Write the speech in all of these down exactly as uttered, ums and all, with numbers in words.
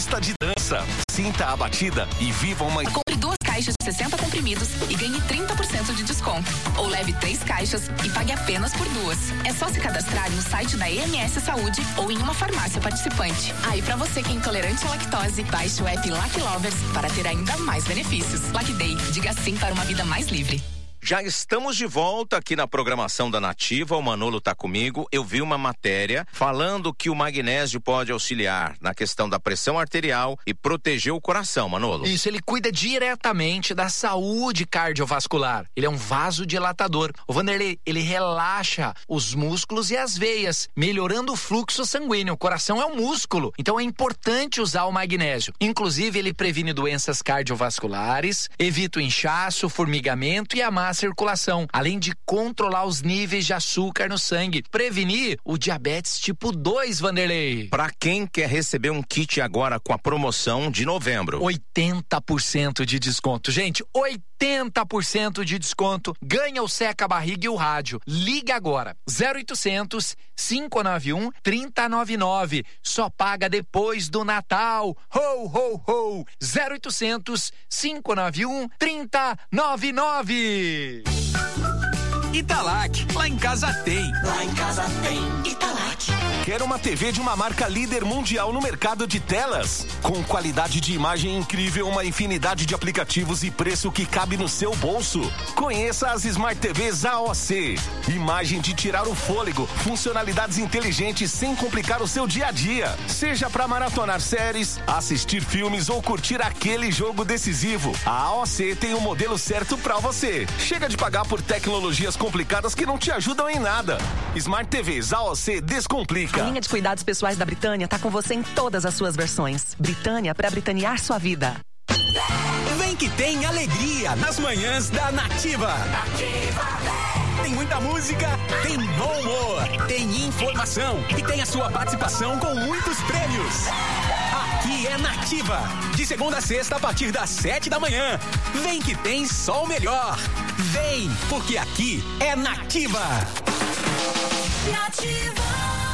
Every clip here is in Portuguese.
pista de dança. Sinta a batida e viva uma... Compre duas caixas de sessenta comprimidos e ganhe trinta por cento de desconto. Ou leve três caixas e pague apenas por duas. É só se cadastrar no site da E M S Saúde ou em uma farmácia participante. Ah, e pra você que é intolerante à lactose, baixe o app Lac Lovers para ter ainda mais benefícios. Lac Day, diga sim para uma vida mais livre. Já estamos de volta aqui na programação da Nativa, o Manolo tá comigo. Eu vi uma matéria falando que o magnésio pode auxiliar na questão da pressão arterial e proteger o coração, Manolo. Isso, ele cuida diretamente da saúde cardiovascular. Ele é um vasodilatador. O Vanderlei, ele relaxa os músculos e as veias, melhorando o fluxo sanguíneo. O coração é um músculo, então é importante usar o magnésio. Inclusive, ele previne doenças cardiovasculares, evita o inchaço, o formigamento e a má circulação, além de controlar os níveis de açúcar no sangue, prevenir o diabetes tipo dois, Vanderlei. Para quem quer receber um kit agora com a promoção de novembro, oitenta por cento de desconto, gente, oitenta por cento de desconto, ganha o seca barriga e o rádio. Liga agora, zero oitocentos, cinco nove um, três zero nove nove, só paga depois do Natal. Ho, ho, ho, zero oitocentos, cinco nove um, três zero nove nove. Italac, lá em casa tem. Lá em casa tem Italac. Quer uma T V de uma marca líder mundial no mercado de telas? Com qualidade de imagem incrível, uma infinidade de aplicativos e preço que cabe no seu bolso? Conheça as Smart T Vs A O C. Imagem de tirar o fôlego, funcionalidades inteligentes sem complicar o seu dia a dia. Seja para maratonar séries, assistir filmes ou curtir aquele jogo decisivo, a A O C tem o modelo certo para você. Chega de pagar por tecnologias complicadas que não te ajudam em nada. Smart T Vs A O C descomplica. A linha de cuidados pessoais da Britânia tá com você em todas as suas versões. Britânia para britanear sua vida. Vem que tem alegria nas manhãs da Nativa. Nativa. Tem muita música, tem bom humor, tem informação e tem a sua participação com muitos prêmios. Aqui é Nativa. De segunda a sexta a partir das sete da manhã. Vem que tem só o melhor. Vem, porque aqui é Nativa. Nativa.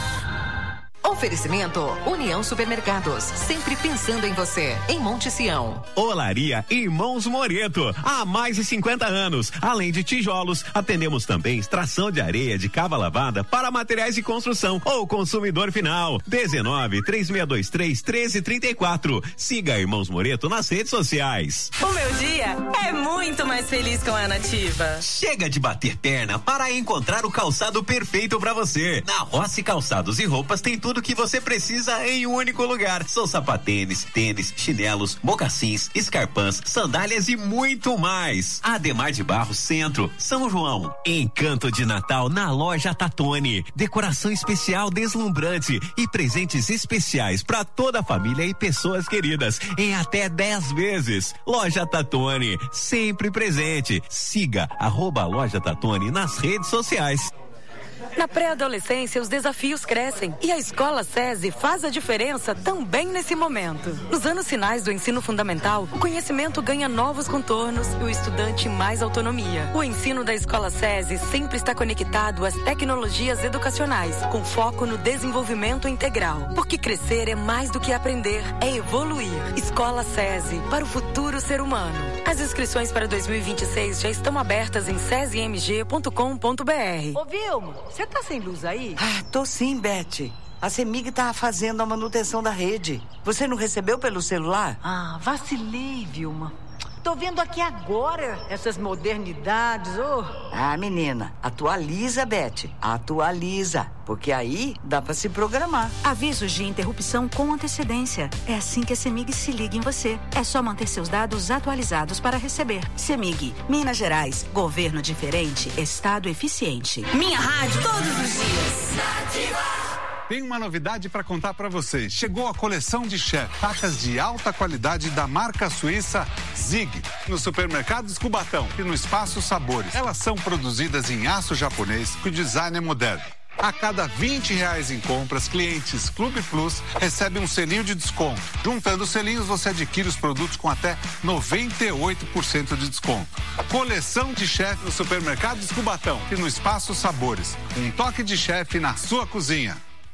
Oferecimento União Supermercados, sempre pensando em você, em Monte Sião. Olaria Irmãos Moreto, há mais de cinquenta anos. Além de tijolos, atendemos também extração de areia de cava lavada para materiais de construção ou consumidor final. dezenove, três seis dois três, treze trinta e quatro. Siga Irmãos Moreto nas redes sociais. O meu dia é muito mais feliz com a Nativa. Chega de bater perna para encontrar o calçado perfeito para você. Na Rossi Calçados e Roupas tem tudo que você precisa em um único lugar. São sapatênis, tênis, chinelos, mocassins, escarpãs, sandálias e muito mais. Ademar de Barros Centro, São João. Encanto de Natal na loja Tatone. Decoração especial deslumbrante e presentes especiais para toda a família e pessoas queridas em até dez vezes. Loja Tatone, sempre presente. Siga arroba Loja Tatone nas redes sociais. Na pré-adolescência, os desafios crescem e a Escola SESI faz a diferença também nesse momento. Nos anos finais do ensino fundamental, o conhecimento ganha novos contornos e o estudante mais autonomia. O ensino da Escola SESI sempre está conectado às tecnologias educacionais, com foco no desenvolvimento integral. Porque crescer é mais do que aprender, é evoluir. Escola SESI, para o futuro ser humano. As inscrições para dois mil e vinte e seis já estão abertas em sesi m g ponto com ponto b r. Ô, Vilma, você tá sem luz aí? Ah, tô sim, Beth. A CEMIG tá fazendo a manutenção da rede. Você não recebeu pelo celular? Ah, vacilei, Vilma. Tô vendo aqui agora essas modernidades, ô. Oh. Ah, menina, atualiza, Beth. Atualiza, porque aí dá pra se programar. Avisos de interrupção com antecedência. É assim que a CEMIG se liga em você. É só manter seus dados atualizados para receber. CEMIG, Minas Gerais. Governo diferente, Estado eficiente. Minha rádio todos os dias. Nativa. Tem uma novidade para contar para vocês. Chegou a coleção de chef, facas de alta qualidade da marca suíça Zig, no Supermercados Cubatão e no Espaço Sabores. Elas são produzidas em aço japonês com design é moderno. A cada vinte reais em compras, clientes Clube Plus recebem um selinho de desconto. Juntando os selinhos, você adquire os produtos com até noventa e oito por cento de desconto. Coleção de chefe no Supermercados Cubatão e no Espaço Sabores. Um toque de chefe na sua cozinha.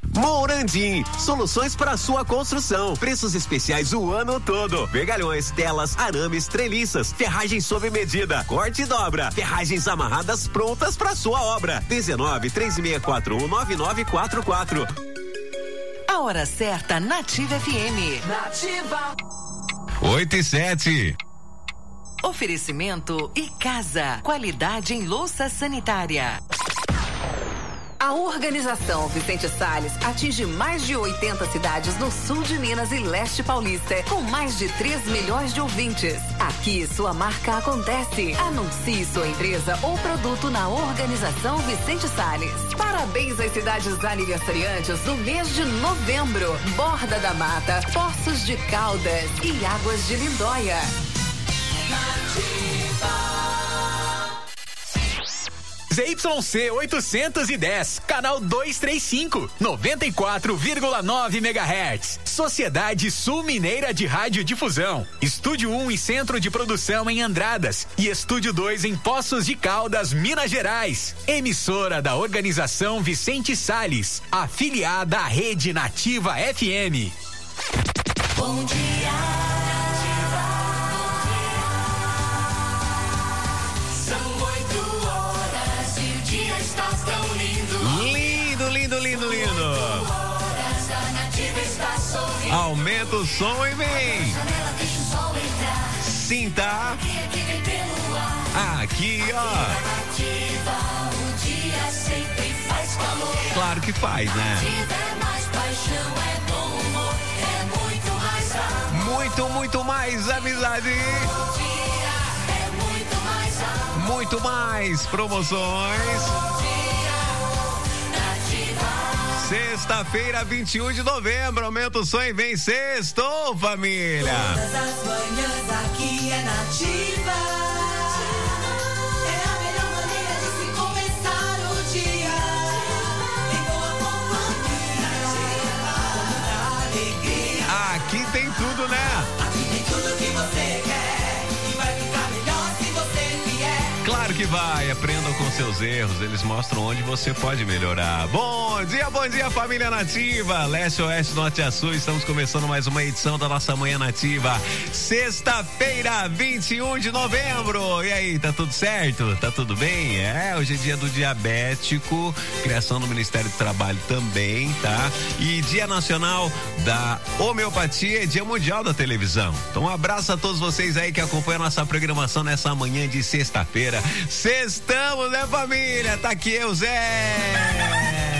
Morandim, soluções para sua construção. Preços especiais o ano todo. Vergalhões, telas, arames, treliças, ferragens sob medida, corte e dobra, ferragens amarradas prontas para sua obra. dezenove, três seis quatro um, nove nove quatro quatro. A hora certa, Nativa F M. Nativa. oito e sete. Oferecimento e casa. Qualidade em louça sanitária. A organização Vicente Salles atinge mais de oitenta cidades no sul de Minas e leste paulista, com mais de três milhões de ouvintes. Aqui sua marca acontece. Anuncie sua empresa ou produto na organização Vicente Salles. Parabéns às cidades aniversariantes no mês de novembro. Borda da Mata, Poços de Caldas e Águas de Lindóia. Z Y C oitocentos e dez, canal duzentos e trinta e cinco, noventa e quatro vírgula nove megahertz. Sociedade Sul Mineira de Radiodifusão. Estúdio um e Centro de Produção em Andradas e Estúdio dois em Poços de Caldas, Minas Gerais. Emissora da Organização Vicente Salles, afiliada à Rede Nativa F M. Bom dia. Lindo, lindo, lindo, lindo. Aumenta o som e vem. Sinta. Aqui, ó. Claro que faz, né? Muito, muito mais amizade. Muito mais promoções. Sexta-feira, vinte e um de novembro, aumenta o som e vem sextou, família. Todas as manhãs aqui é Nativa. É a melhor maneira de se começar o dia. Em boa companhia, alegria. Aqui tem tudo, né? Aqui tem tudo que você quer e vai ficar melhor se você vier. Claro que vai, aprendam com seus erros, eles mostram onde você pode melhorar. Bom dia, bom dia, família Nativa, leste, oeste, norte e sul, estamos começando mais uma edição da nossa Manhã Nativa, sexta-feira, vinte e um de novembro, e aí, tá tudo certo? Tá tudo bem? É, hoje é dia do diabético, criação do Ministério do Trabalho também, tá? E dia nacional da homeopatia e dia mundial da televisão. Então um abraço a todos vocês aí que acompanham a nossa programação nessa manhã de sexta-feira. Sextamos, né, família? Tá aqui eu, Zé.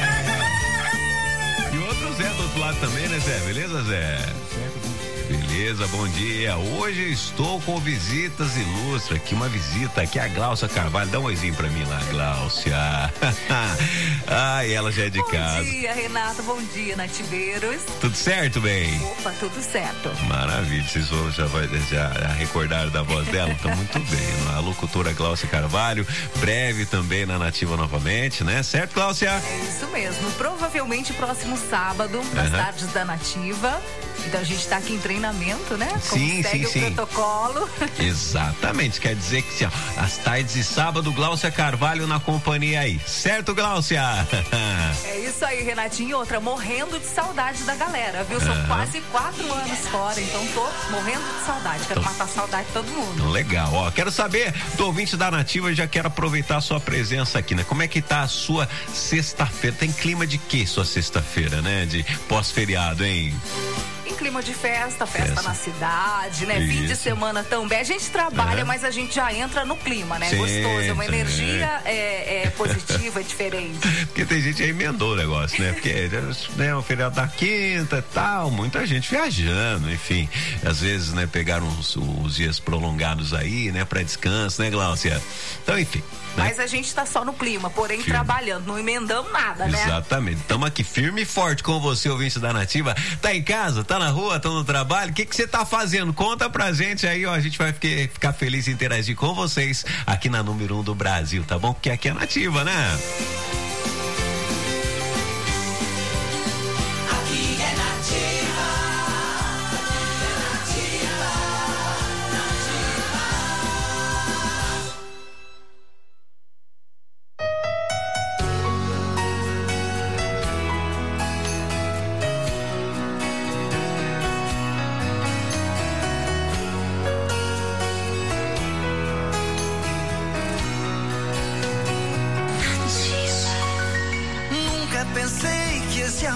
E outro Zé do outro lado também, né, Zé? Beleza, Zé? Beleza, bom dia. Hoje estou com visitas ilustres aqui, uma visita aqui, a Gláucia Carvalho. Dá um oizinho pra mim lá, Gláucia. Ai, ela já é de bom casa. Bom dia, Renato. Bom dia, nativeiros. Tudo certo, bem? Opa, tudo certo. Maravilha, vocês já, já, já recordaram da voz dela? Tá muito bem. A locutora Gláucia Carvalho, breve também na Nativa novamente, né? Certo, Gláucia? É isso mesmo. Provavelmente próximo sábado, nas uhum. tardes da Nativa. Então a gente tá aqui em treinamento, né? Como sim, segue sim, o sim. protocolo. Exatamente, quer dizer que ó, as tardes de sábado, Gláucia Carvalho na companhia aí. Certo, Gláucia? É isso aí, Renatinho. Outra, morrendo de saudade da galera, viu? São uhum. quase quatro anos fora, então tô morrendo de saudade. Quero então, matar a saudade de todo mundo. Legal, ó. Quero saber do ouvinte da Nativa, já quero aproveitar a sua presença aqui, né? Como é que tá a sua sexta-feira? Tem clima de quê sua sexta-feira, né? De pós-feriado, hein? Em clima de festa, festa Essa. na cidade, né? Isso. Fim de semana também. A gente trabalha, uhum. mas a gente já entra no clima, né? Sim, gostoso, é uma sim. energia é, é positiva, é diferente. Porque tem gente aí emendou o negócio, né? Porque né, o feriado da quinta e tal, muita gente viajando, enfim. Às vezes, né, pegaram os, os dias prolongados aí, né? Pra descanso, né, Gláucia? Então, enfim. Mas a gente tá só no clima, porém firme. Trabalhando, não emendamos nada, né? Exatamente. Estamos aqui firme e forte com você, ouvinte da Nativa. Tá em casa, tá na rua, tá no trabalho? O que que você tá fazendo? Conta pra gente aí, ó. A gente vai ficar, ficar feliz em interagir com vocês aqui na número um do Brasil, tá bom? Porque aqui é Nativa, né? Aqui é Nativa.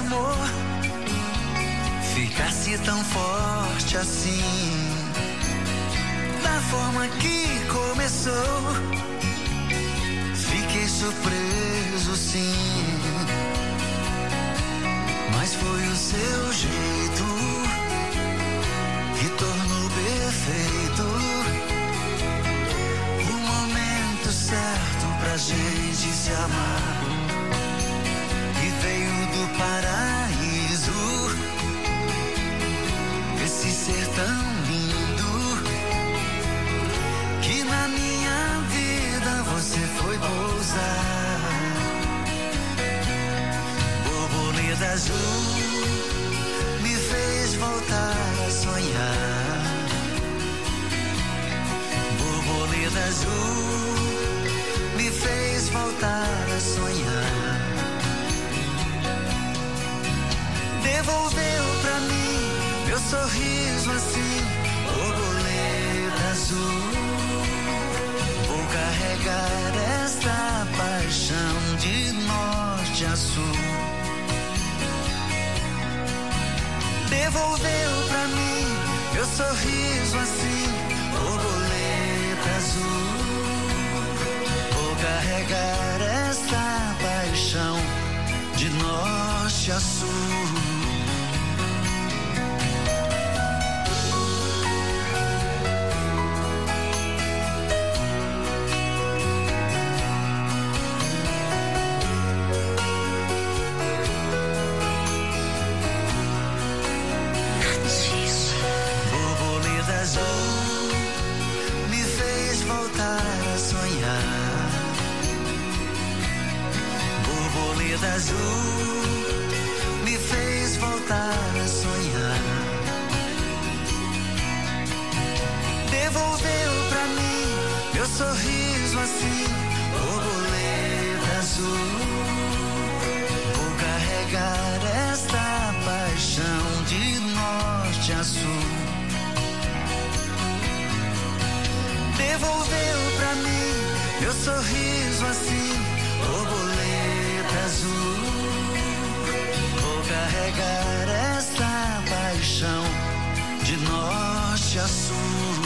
amor ficasse tão forte assim, da forma que começou. Fiquei surpreso, sim, mas foi o seu jeito que tornou perfeito o momento certo pra gente se amar. E veio do paraíso esse ser tão lindo que na minha vida você foi pousar. Borboleta azul me fez voltar a sonhar. Borboleta azul me fez voltar a sonhar. Devolveu pra mim meu sorriso assim, borboleta azul. Vou carregar esta paixão de norte a sul. Devolveu pra mim meu sorriso assim, borboleta azul. Vou carregar esta paixão de norte a sul. Azul me fez voltar a sonhar. Devolveu pra mim meu sorriso assim, borboleta azul. Vou carregar esta paixão de norte a sul. Devolveu pra mim meu sorriso assim, borboleta azul. Vou carregar esta paixão de norte a sul.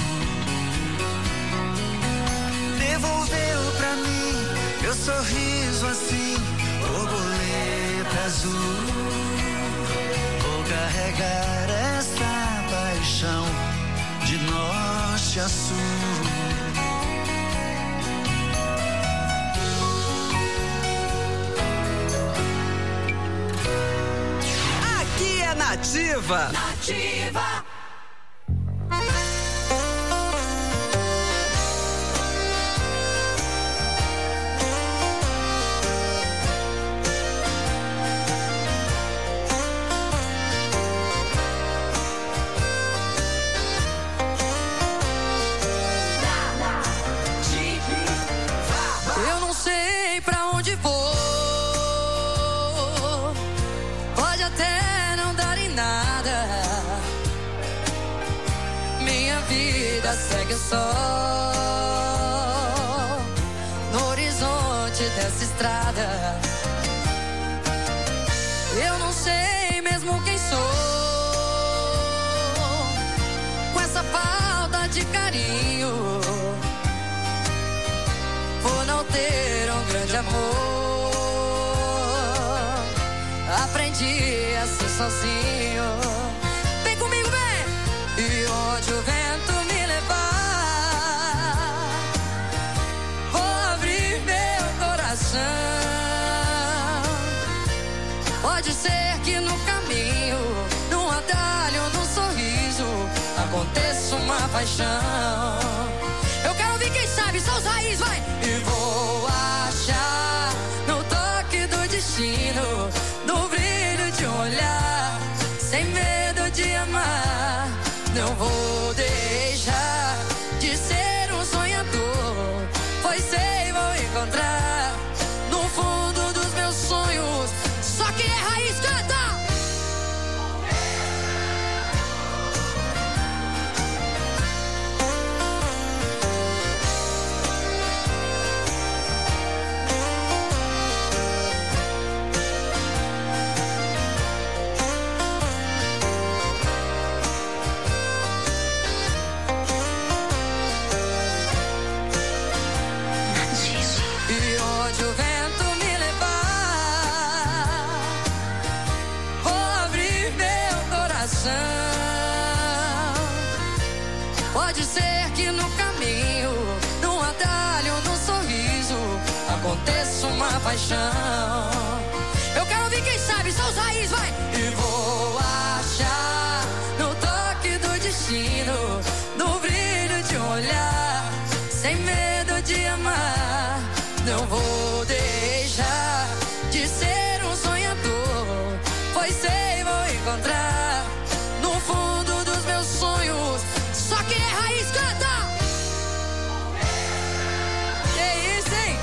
Devolveu pra mim meu sorriso assim, borboleta azul. Vou carregar esta paixão de norte a sul. Nativa. Nativa. Eu não sei pra onde vou. Pode até não dar em nada. Minha vida segue só no horizonte dessa estrada. Eu não sei mesmo quem sou, com essa falta de carinho, por não ter um grande amor. Aprendi a ser sozinho. Vem comigo, vem! E onde o vento me levar, vou abrir meu coração. Pode ser que no caminho, num atalho, num sorriso, aconteça uma paixão. Eu quero ouvir quem sabe, só os raízes, vai! E vou achar no toque do destino, no brilho de um olhar, sem medo de amar. Não vou deixar de ser um sonhador, pois sei vou encontrar no fundo dos meus sonhos. Só que é raiz, canta! que no caminho, num atalho, num sorriso, aconteça uma paixão. Eu quero ouvir quem sabe, são os raiz, vai! E vou achar no toque do destino, no brilho de um olhar, sem medo de amar. Não vou deixar de ser um sonhador, pois sei vou encontrar no fundo dos meus sonhos. Só quem é raiz canta! Que isso, hein?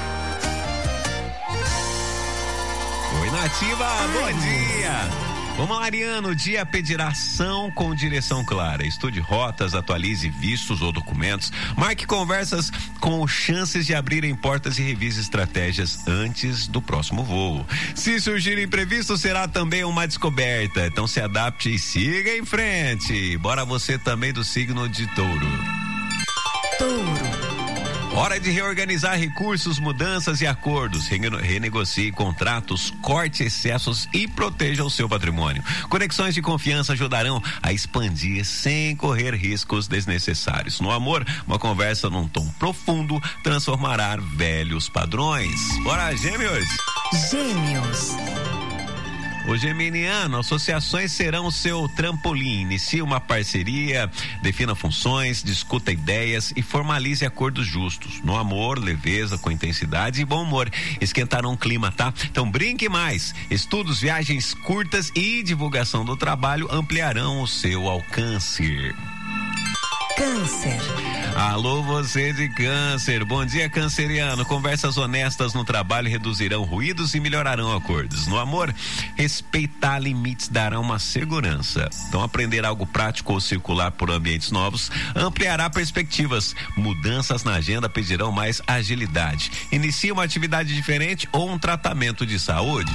Oi, Nativa, bom dia! Vamos lá, Ariano, o dia pedirá ação com direção clara. Estude rotas, atualize vistos ou documentos, marque conversas com chances de abrirem portas e revise estratégias antes do próximo voo. Se surgir imprevisto, será também uma descoberta. Então se adapte e siga em frente. Bora você também do signo de Touro. Touro. Hora de reorganizar recursos, mudanças e acordos. Renegocie contratos, corte excessos e proteja o seu patrimônio. Conexões de confiança ajudarão a expandir sem correr riscos desnecessários. No amor, uma conversa num tom profundo transformará velhos padrões. Bora, Gêmeos! Gêmeos. O geminiano, associações serão o seu trampolim. Inicie uma parceria, defina funções, discuta ideias e formalize acordos justos. No amor, leveza com intensidade e bom humor esquentarão o clima, tá? Então brinque mais. Estudos, viagens curtas e divulgação do trabalho ampliarão o seu alcance. Câncer. Alô, você de Câncer. Bom dia, canceriano. Conversas honestas no trabalho reduzirão ruídos e melhorarão acordos. No amor, respeitar limites dará uma segurança. Então, aprender algo prático ou circular por ambientes novos ampliará perspectivas. Mudanças na agenda pedirão mais agilidade. Inicie uma atividade diferente ou um tratamento de saúde.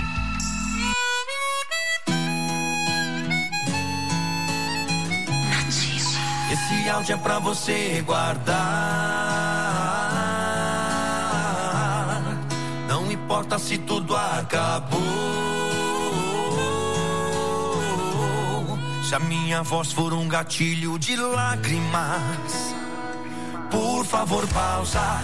Esse áudio é pra você guardar. Não importa se tudo acabou. Se a minha voz for um gatilho de lágrimas, por favor pausa.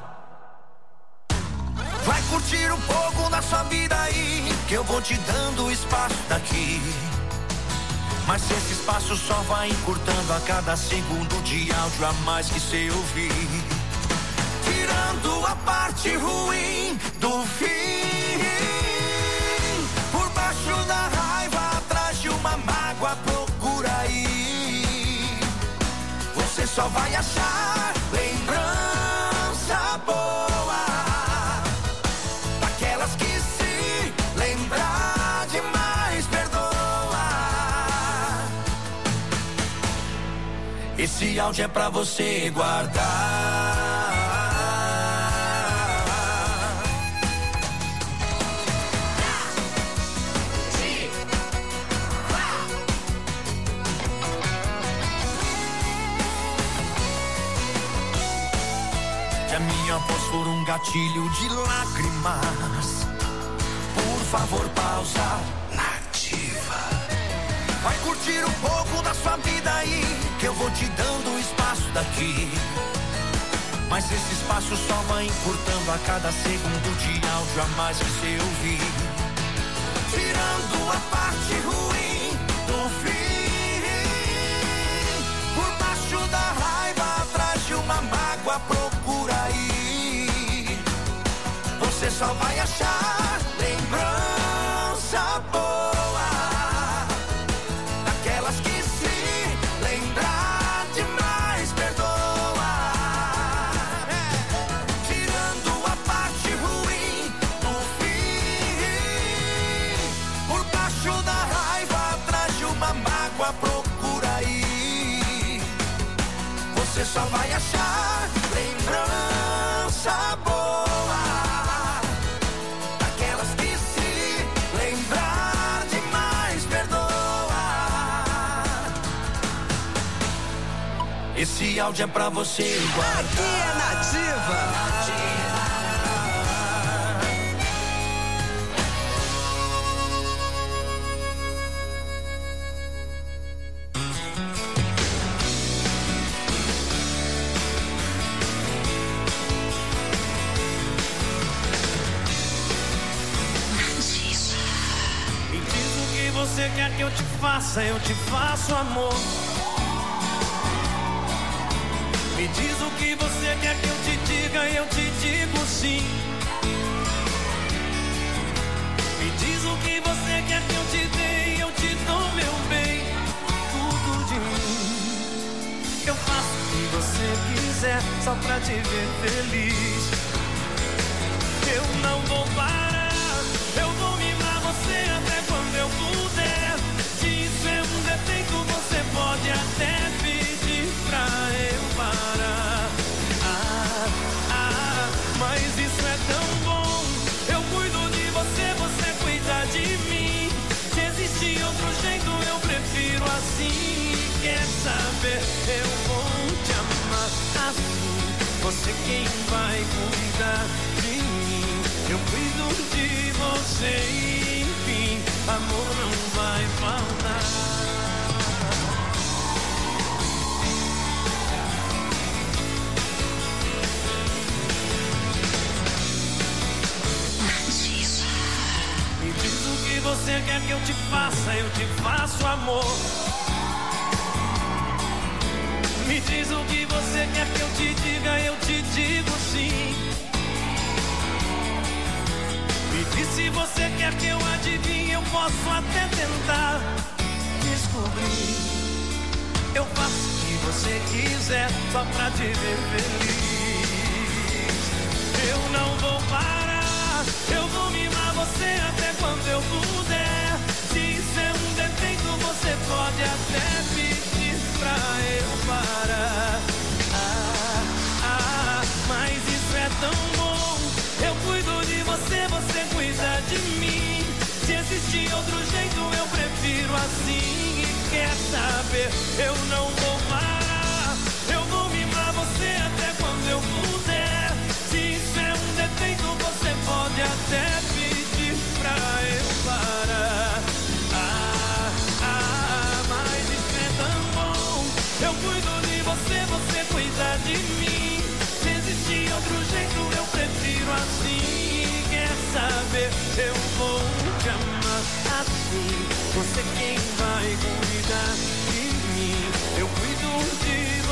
Vai curtir um pouco da sua vida aí, que eu vou te dando espaço daqui. Mas esse espaço só vai encurtando a cada segundo de áudio a mais que cê ouvir. Tirando a parte ruim do fim. Por baixo da raiva, atrás de uma mágoa, procura aí. Você só vai achar lembrança boa, daquelas que se lembrar demais perdoa. Esse áudio é pra você guardar. Se a minha voz for um gatilho de lágrimas, por favor pausa. Nativa. Vai curtir um pouco da sua vida aí, que eu vou te dando espaço daqui. Mas esse espaço só vai encurtando a cada segundo de áudio a mais que você ouvir. Tirando a parte ruim do fim. Por baixo da raiva, atrás de uma mágoa, procura aí. Você só vai achar lembrança boa. Você só vai achar lembrança boa, daquelas que se lembrar demais perdoa. Esse áudio é pra você guardar. Aqui é Nativa. você quer que eu te faça, eu te faço, amor. Me diz o que você quer que eu te diga, eu te digo sim. Me diz o que você quer que eu te dê, eu te dou, meu bem. Tudo de mim. Eu faço o que você quiser, só pra te ver feliz. Eu não vou parar, eu vou mimar você até quando eu puder. Se isso é um defeito, você pode até pedir pra eu parar. Ah, ah, mas isso é tão bom. Eu cuido de você, você cuida de mim. Se existe outro jeito, eu prefiro assim. Quer saber? Eu vou te amar assim. Você quem vai cuidar de mim. Eu cuido de você, enfim. Amor não vai faltar. Me diz o que você quer que eu te faça, eu te faço, amor. Me diz o que você quer que eu te diga, eu te digo sim. Me diz se você quer que eu adivinhe, eu posso até tentar descobrir. Eu faço o que você quiser, só pra te ver feliz. Eu não vou parar, eu vou mimar você até quando eu puder. Se isso é um defeito, você pode até pedir pra eu parar. Ah, ah, mas isso é tão bom. Eu cuido de você, você cuida de mim. Se existe outro jeito, eu prefiro assim. E quer saber? Eu não vou parar. Eu vou mimar você até quando eu puder. Se isso é um defeito, você pode até pedir pra eu parar. Ah, ah, mas isso é tão bom. Eu cuido de você, você cuida de mim. Se existe outro jeito, eu prefiro assim. Quer saber? Eu vou te amar assim. Você quem vai cuidar de mim. Eu cuido de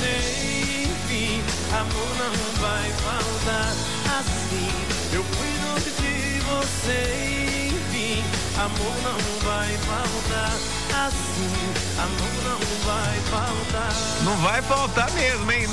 você, enfim. Amor não vai faltar assim. Eu cuido de você, enfim. Amor não vai faltar assim. Amor não vai faltar. Não vai faltar mesmo, hein?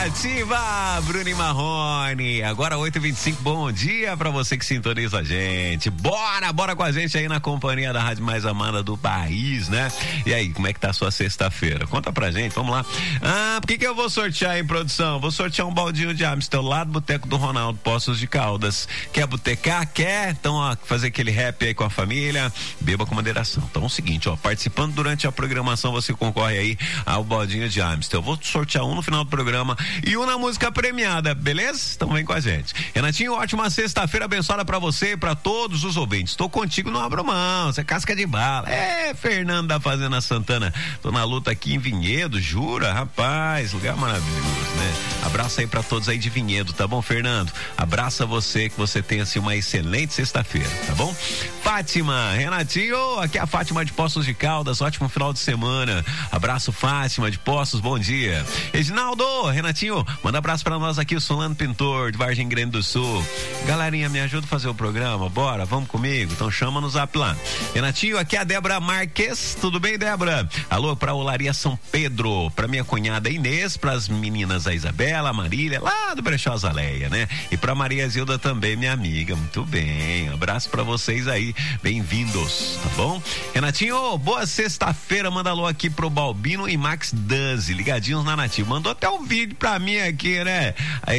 Nativa, Bruno e Marrone. Agora oito e vinte e cinco, bom dia pra você que sintoniza a gente. Bora, bora com a gente aí na companhia da rádio mais amada do país, né? E aí, como é que tá a sua sexta-feira? Conta pra gente, vamos lá. Ah, por que que eu vou sortear em produção? Vou sortear um baldinho de Amstel lá do Boteco do Ronaldo, Poços de Caldas. Quer botecar? Quer? Então, ó, fazer aquele rap aí com a família, beba com moderação. Então é o seguinte, ó, participando durante a programação, você concorre aí ao baldinho de Amstel. Eu vou sortear um no final do programa e um na música premiada, beleza? Então vem com a gente. Renatinho, ótima sexta-feira abençoada pra você e pra todos os ouvintes. Tô contigo, não abro mão, você é casca de bala. É, Fernando da Fazenda Santana. Tô na luta aqui em Vinhedo, jura? Rapaz, lugar maravilhoso, né? Abraço aí pra todos aí de Vinhedo, tá bom, Fernando? Abraça você, que você tenha assim uma excelente sexta-feira, tá bom? Fátima, Renatinho, aqui é a Fátima de Poços de Caldas, ótimo final de semana. Abraço, Fátima de Poços, bom dia. Reginaldo, Renatinho, manda abraço pra nós aqui, o Solano Pintor, de Vargem Grande do Sul. Galerinha, me ajuda a fazer o programa, bora, vamos comigo? Então chama no zap lá. Renatinho, aqui é a Débora Marques, tudo bem, Débora? Alô, pra Olaria São Pedro, pra minha cunhada Inês, pras meninas a Isabela, a Marília, lá do Brechó Azaleia, né? E pra Maria Zilda também, minha amiga, muito bem, abraço pra vocês aí, bem-vindos, tá bom? Renatinho, boa sexta-feira, manda alô aqui pro Balbino e Max Danzi, ligadinhos na Nativa, mandou até um vídeo pra mim aqui, né?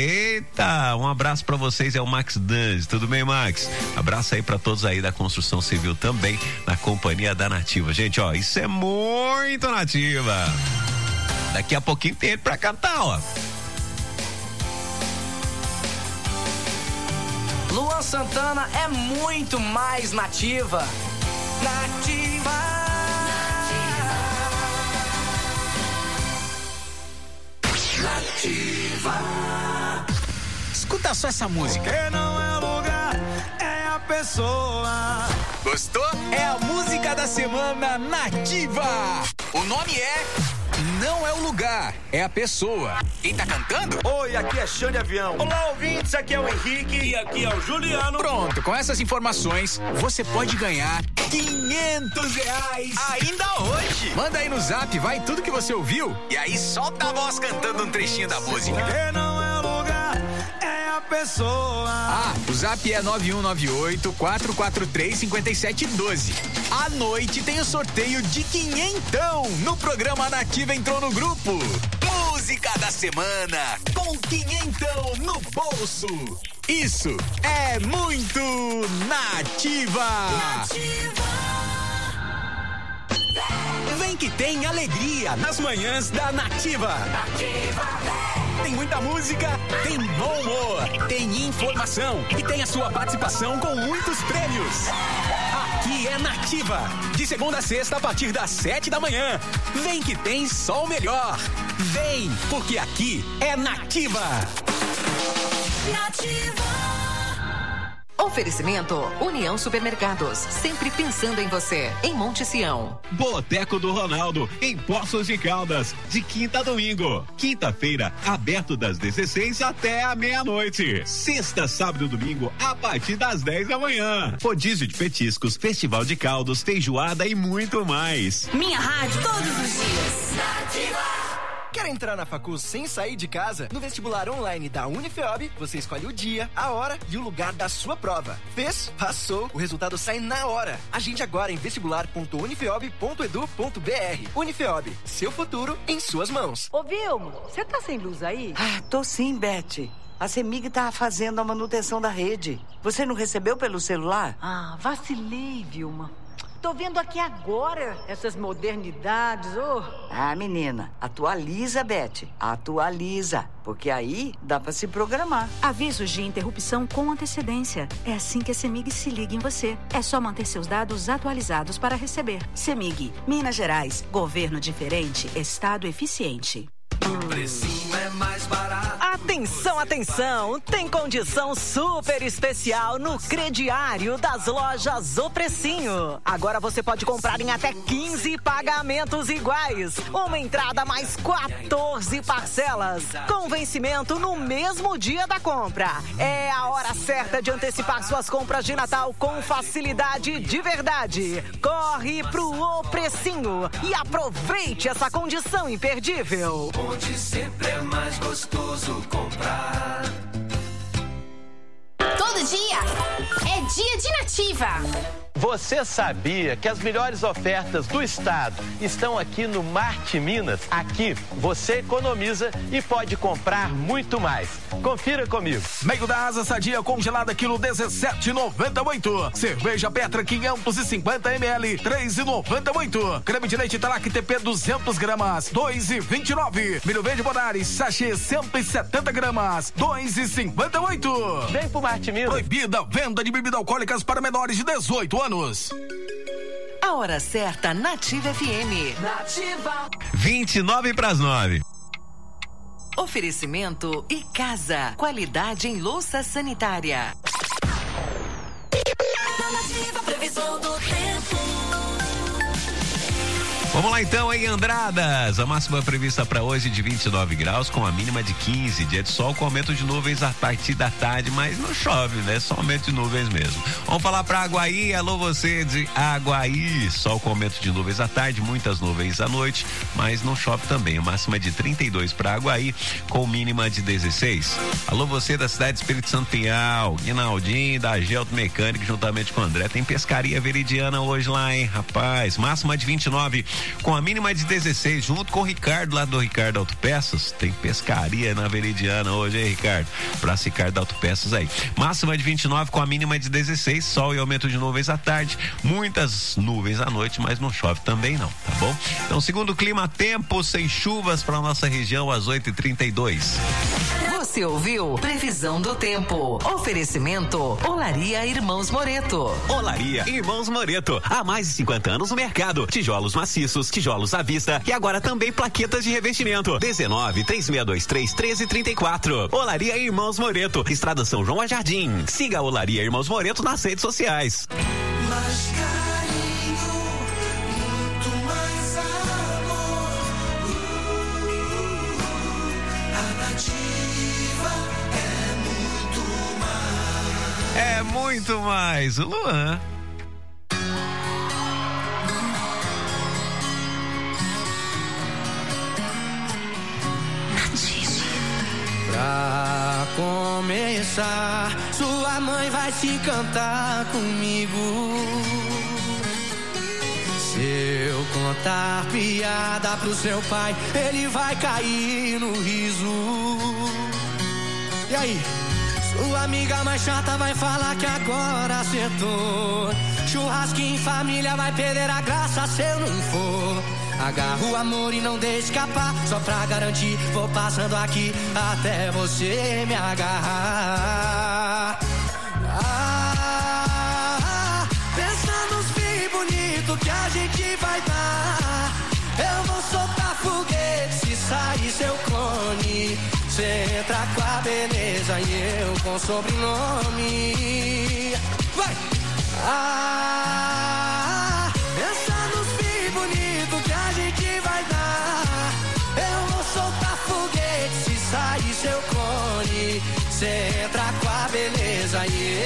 Eita, um abraço pra vocês, é o Max Danzi, tudo bem, Max? Abraço aí pra todos aí da construção civil também, na companhia da Nativa, gente, ó, isso é muito Nativa. Daqui a pouquinho tem ele pra cantar, ó. Luan Santana é muito mais Nativa. Nativa. Nativa. Escuta só essa música. Porque não é lugar, é a pessoa. Gostou? É a música da semana nativa. O nome é Não É o Lugar, é a pessoa. Quem tá cantando? Oi, aqui é Xande Avião. Olá, ouvintes, aqui é o Henrique. E aqui é o Juliano. Pronto, com essas informações, você pode ganhar quinhentos reais. Ainda hoje. Manda aí no zap, vai tudo que você ouviu. E aí solta a voz cantando um trechinho da música. Porque não é o lugar, é a pessoa. Ah, o zap é nove um nove oito, quatro quatro três, cinco sete um dois. À noite tem o sorteio de quinhentão no programa Nativa Entrou no Grupo. Música da semana com quinhentão no bolso. Isso é muito Nativa. Nativa. Vem que tem alegria nas manhãs da Nativa. Nativa. Tem muita música, tem bom humor, tem informação e tem a sua participação com muitos prêmios. Aqui é Nativa, de segunda a sexta a partir das sete da manhã. Vem que tem só o melhor. Vem, porque aqui é Nativa. Nativa. Oferecimento União Supermercados, sempre pensando em você, em Monte Sião. Boteco do Ronaldo, em Poços de Caldas, de quinta a domingo. Quinta-feira, aberto das dezesseis até a meia-noite. Sexta, sábado e domingo, a partir das dez da manhã. Rodízio de petiscos, festival de caldos, feijoada e muito mais. Minha rádio todos os dias. Nativa. Quer entrar na facul sem sair de casa? No vestibular online da Unifeob, você escolhe o dia, a hora e o lugar da sua prova. Fez? Passou. O resultado sai na hora. Agende agora em vestibular ponto unifeob ponto edu ponto br. Unifeob, seu futuro em suas mãos. Ô, Vilma, você tá sem luz aí? Ah, tô sim, Beth. A CEMIG tá fazendo a manutenção da rede. Você não recebeu pelo celular? Ah, vacilei, Vilma. Tô vendo aqui agora essas modernidades, ô. Oh. Ah, menina, atualiza, Beth. Atualiza, porque aí dá pra se programar. Avisos de interrupção com antecedência. É assim que a CEMIG se liga em você. É só manter seus dados atualizados para receber. CEMIG, Minas Gerais. Governo diferente, Estado eficiente. O precinho é mais barato. Atenção, atenção! Tem condição super especial no crediário das lojas O Precinho. Agora você pode comprar em até quinze pagamentos iguais. Uma entrada mais quatorze parcelas. Com vencimento no mesmo dia da compra. É a hora certa de antecipar suas compras de Natal com facilidade de verdade. Corre pro O Precinho e aproveite essa condição imperdível. Onde sempre é mais gostoso comprar. Todo dia é dia de Nativa. Você sabia que as melhores ofertas do estado estão aqui no Marte Minas? Aqui você economiza e pode comprar muito mais. Confira comigo. Meio da asa sadia congelada quilo dezessete e noventa e oito. Cerveja Petra quinhentos e cinquenta mililitros, três e noventa e oito. Creme de leite Talac T P duzentas gramas, dois e vinte e nove. Milho verde Bonares sachê cento e setenta gramas, dois e cinquenta e oito. Vem pro Marte Minas. Proibida venda de bebidas alcoólicas para menores de dezoito anos. A hora certa, Nativa F M. Nativa. vinte e nove para as nove. Oferecimento e casa. Qualidade em louça sanitária. Nativa, previsão do tempo. Vamos lá então, em Andradas. A máxima prevista para hoje de vinte e nove graus, com a mínima de quinze. Dia de sol com aumento de nuvens a partir da tarde, mas não chove, né? Só aumento de nuvens mesmo. Vamos falar para Aguaí. Alô, você de Aguaí. Sol com aumento de nuvens à tarde, muitas nuvens à noite, mas não chove também. A máxima de trinta e dois para Aguaí, com mínima de dezesseis. Alô, você da cidade de Espírito Santo Pinhal. Guinaldinho da Gelto Mecânica, juntamente com o André. Tem pescaria veridiana hoje lá, hein, rapaz? Máxima de vinte e nove. Com a mínima de dezesseis, junto com o Ricardo, lá do Ricardo Autopeças. Tem pescaria na Veridiana hoje, hein, Ricardo? Braço Ricardo Autopeças aí. Máxima de vinte e nove com a mínima de dezesseis, sol e aumento de nuvens à tarde, muitas nuvens à noite, mas não chove também não, tá bom? Então, segundo o clima, tempo sem chuvas para nossa região às oito e trinta e dois. Você ouviu Previsão do Tempo. Oferecimento Olaria Irmãos Moreto. Olaria Irmãos Moreto. Há mais de cinquenta anos no mercado. Tijolos maciços, tijolos à vista e agora também plaquetas de revestimento. dezenove, três seis dois três, treze trinta e quatro. Olaria Irmãos Moreto. Estrada São João a Jardim. Siga a Olaria Irmãos Moreto nas redes sociais. Mas, muito mais. O Luan. Pra começar, sua mãe vai se encantar comigo. Se eu contar piada pro seu pai, ele vai cair no riso. E aí? Sua amiga mais chata vai falar que agora acertou. Churrasquinho em família vai perder a graça se eu não for. Agarra o amor e não deixe escapar. Só pra garantir, vou passando aqui até você me agarrar. Ah, pensa nos fins bonitos que a gente vai dar. Eu vou soltar foguete se sair seu clone. Cê entra com a beleza e eu com sobrenome. Vai! Ah, pensa nos fins bonitos que a gente vai dar. Eu vou soltar foguete se sair seu clone. Cê entra com a beleza e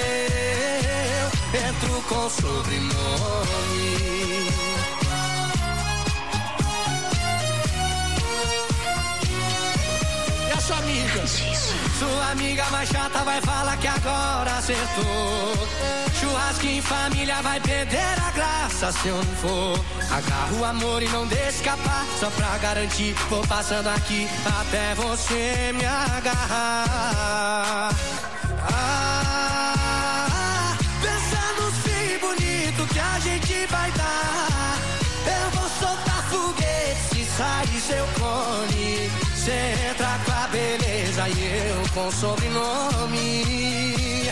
eu entro com sobrenome. Sua amiga, sua amiga mais chata vai falar que agora acertou. Churrasquinho em família vai perder a graça se eu não for. Agarra o amor e não deixa escapar. Só pra garantir, vou passando aqui até você me agarrar. Ah, pensa nos fins bonitos que a gente vai dar. Eu vou soltar foguete se sair seu clone. Cê entra com a beleza e eu com sobrenome.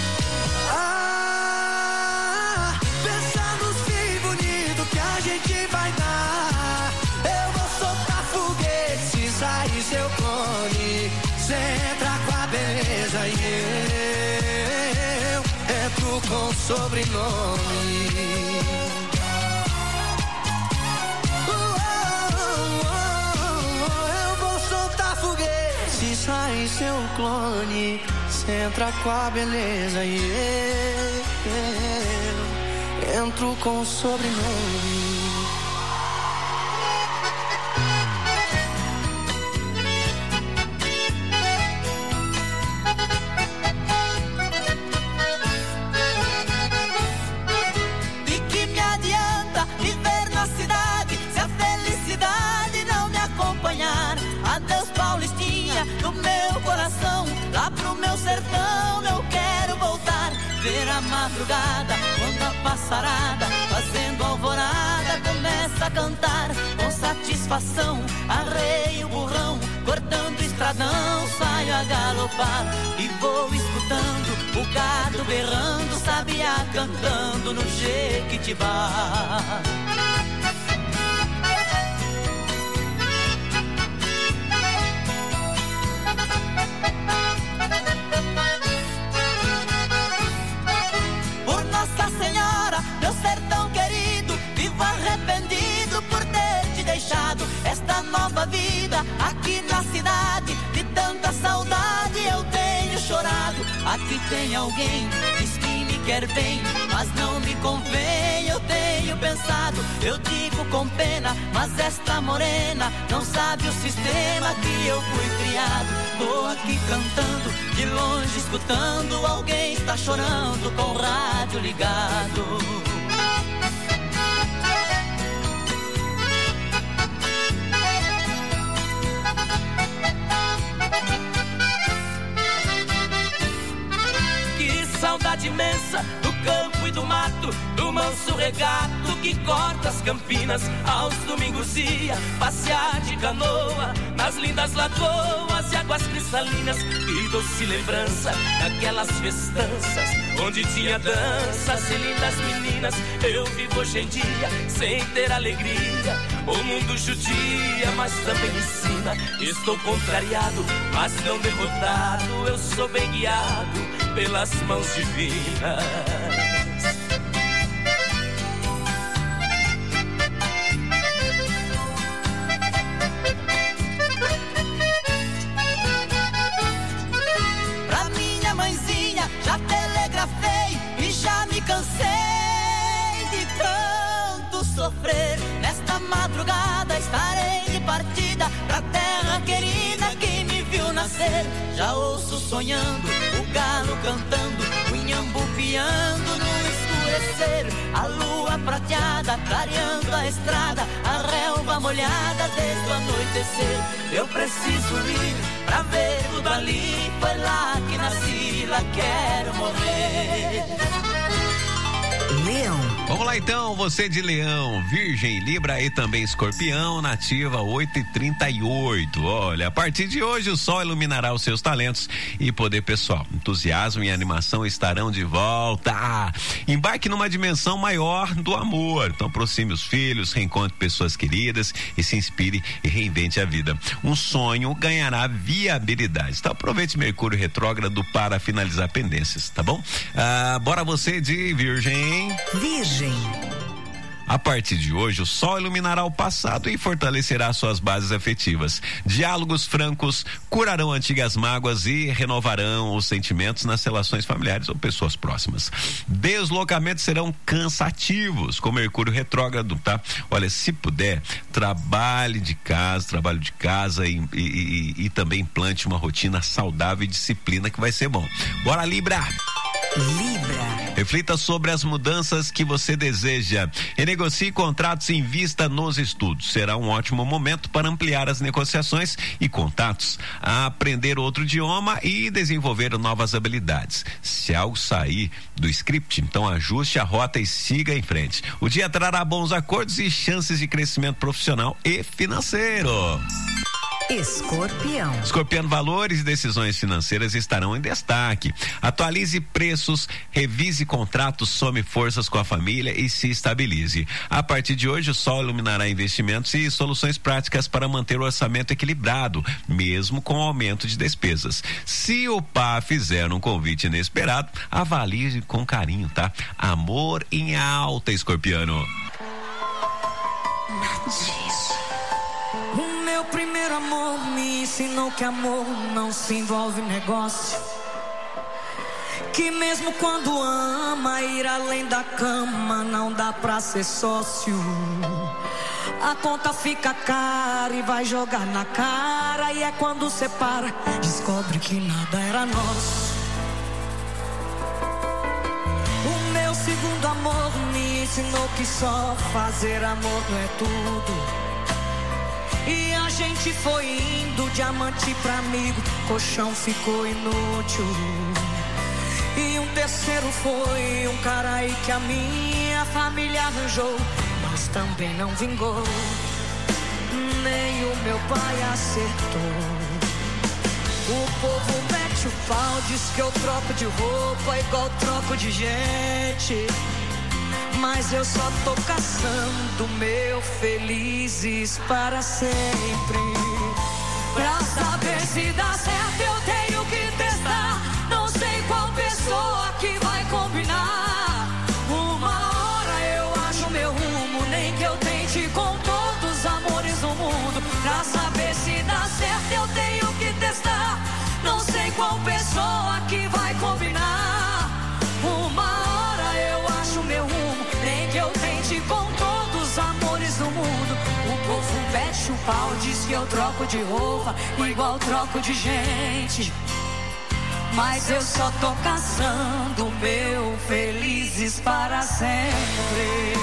Ah, pensa nos fins bonitos que a gente vai dar. Eu vou soltar foguete se sair seu clone. Cê entra com a beleza e eu entro com sobrenome. Se sai seu clone, cê entra com a beleza e eu entro com sobrenome. De que me adianta viver na cidade se a felicidade não me acompanhar? Adeus, Paulistinha, do meu coração, lá pro meu sertão eu quero voltar. Ver a madrugada, quando a passarada, fazendo alvorada, começa a cantar. Com satisfação, arreio o burrão, cortando o estradão, saio a galopar. E vou escutando o gado berrando, sabiá cantando no Jequitibá. Meu sertão querido, vivo arrependido por ter te deixado. Esta nova vida aqui na cidade, de tanta saudade eu tenho chorado. Aqui tem alguém, diz que me quer bem, mas não me convém, eu tenho pensado. Eu digo com pena, mas esta morena não sabe o sistema que eu fui criado. Tô aqui cantando, de longe escutando, alguém está chorando com o rádio ligado. Saudade imensa do campo e do mato, do manso regato que corta as campinas. Aos domingos ia passear de canoa nas lindas lagoas e águas cristalinas. Que doce lembrança daquelas festanças onde tinha danças e lindas meninas. Eu vivo hoje em dia sem ter alegria. O mundo judia, mas também ensina. Estou contrariado, mas não derrotado. Eu sou bem guiado pelas mãos divinas. Pra minha mãezinha já telegrafei amanhecer. Já ouço sonhando, o galo cantando, o inhambu piando no escurecer. A lua prateada clareando a estrada, a relva molhada desde o anoitecer. Eu preciso ir pra ver tudo ali, foi lá que nasci, lá quero morrer. Leão. Vamos lá então, você de Leão, Virgem, Libra e também Escorpião, nativa oito e trinta e oito. Olha, a partir de hoje o sol iluminará os seus talentos e poder pessoal. Entusiasmo e animação estarão de volta. Embarque numa dimensão maior do amor. Então aproxime os filhos, reencontre pessoas queridas e se inspire e reinvente a vida. Um sonho ganhará viabilidade. Então aproveite Mercúrio retrógrado para finalizar pendências, tá bom? Ah, bora você de Virgem. Virgem. A partir de hoje, o sol iluminará o passado e fortalecerá suas bases afetivas. Diálogos francos curarão antigas mágoas e renovarão os sentimentos nas relações familiares ou pessoas próximas. Deslocamentos serão cansativos, com Mercúrio retrógrado, tá? Olha, se puder, trabalhe de casa, trabalho de casa e, e, e, e também implante uma rotina saudável e disciplina que vai ser bom. Bora, Libra! Libra. Reflita sobre as mudanças que você deseja. Renegocie contratos e invista nos estudos. Será um ótimo momento para ampliar as negociações e contatos, aprender outro idioma e desenvolver novas habilidades. Se algo sair do script, então ajuste a rota e siga em frente. O dia trará bons acordos e chances de crescimento profissional e financeiro. Escorpião. Escorpião, valores e decisões financeiras estarão em destaque. Atualize preços, revise contratos, some forças com a família e se estabilize. A partir de hoje, o sol iluminará investimentos e soluções práticas para manter o orçamento equilibrado, mesmo com o aumento de despesas. Se o P A fizer um convite inesperado, avalie com carinho, tá? Amor em alta, Escorpiano. O meu primeiro amor me ensinou que amor não se envolve em negócio. Que mesmo quando ama, ir além da cama não dá pra ser sócio. A conta fica cara e vai jogar na cara, e é quando separa, descobre que nada era nosso. O meu segundo amor me ensinou que só fazer amor não é tudo. E a gente foi indo, diamante pra amigo, colchão ficou inútil. E um terceiro foi um cara aí que a minha família arranjou, mas também não vingou. Nem o meu pai acertou. O povo mete o pau, diz que eu troco de roupa igual troco de gente. Mas eu só tô caçando meu felizes para sempre. Pra saber se dá certo eu tenho que testar. Não sei qual pessoa que vai combinar. Uma hora eu acho meu rumo, nem que eu tente com todos os amores do mundo. Pra saber se dá certo eu tenho que testar. Não sei qual pessoa que vai combinar. Uma hora eu acho meu rumo, nem que eu tente com todos os amores do mundo. O povo mete o pau, diz que eu troco de roupa igual troco de gente. Mas eu só tô caçando meu felizes para sempre.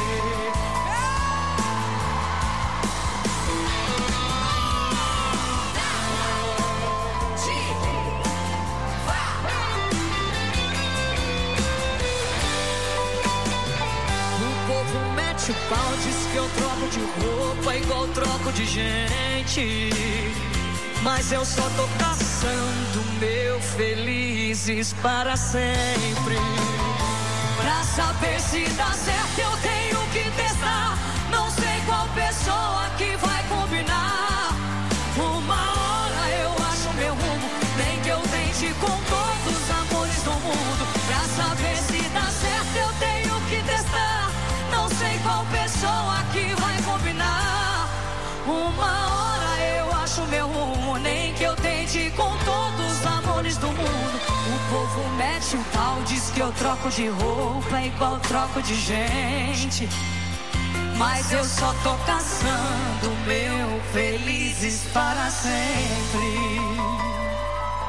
O pau diz que eu troco de roupa igual troco de gente. Mas eu só tô caçando meu felizes para sempre. Pra saber se dá certo eu tenho que testar. Não sei qual pessoa que vai combinar. Uma hora eu acho meu rumo, nem que eu tente com todos os amores do mundo. Pra saber se dá certo eu tenho que testar. Não sei qual pessoa que vai combinar. Uma hora eu acho meu rumo, nem que eu tente com todos os amores do mundo. O povo mete o pau, diz que eu troco de roupa igual troco de gente. Mas eu só tô caçando meu felizes para sempre.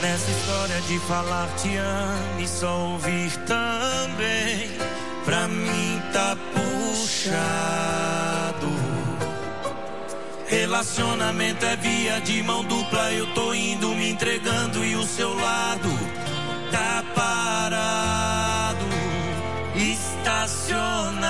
Nessa história de falar te amo e só ouvir também, pra mim tá puxado. Relacionamento é via de mão dupla, eu tô indo me entregando e o seu lado tá parado, estacionado.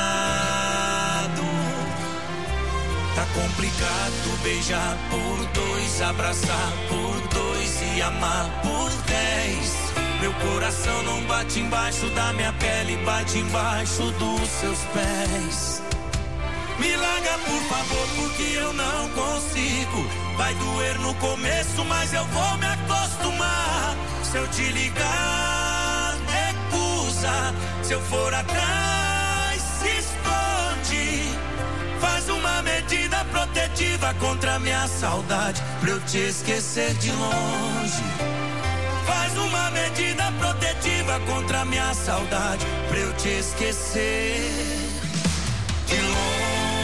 Tá complicado beijar por dois, abraçar por dois e amar por dez. Meu coração não bate embaixo da minha pele, bate embaixo dos seus pés. Me larga por favor, porque eu não consigo. Vai doer no começo, mas eu vou me acostumar. Se eu te ligar, recusa. Se eu for atrás, se esconde. Faz uma medida protetiva contra a minha saudade, pra eu te esquecer de longe. Faz uma medida protetiva contra a minha saudade, pra eu te esquecer de longe.